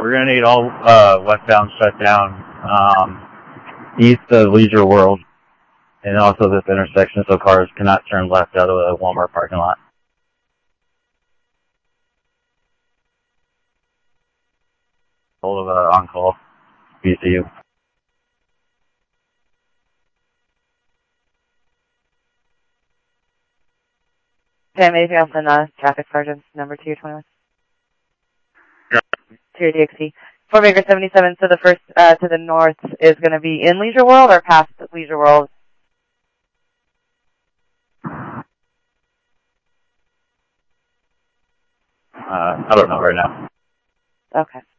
we're going to need all westbound shut down east of Leisure World and also this intersection so cars cannot turn left out of the Walmart parking lot. Hold of on-call BCU. Okay, anything else on traffic sergeant number 221? Yeah. 2 DXC. Fort Baker 77, so the first to the north is going to be in Leisure World or past Leisure World? I don't know right now. Okay.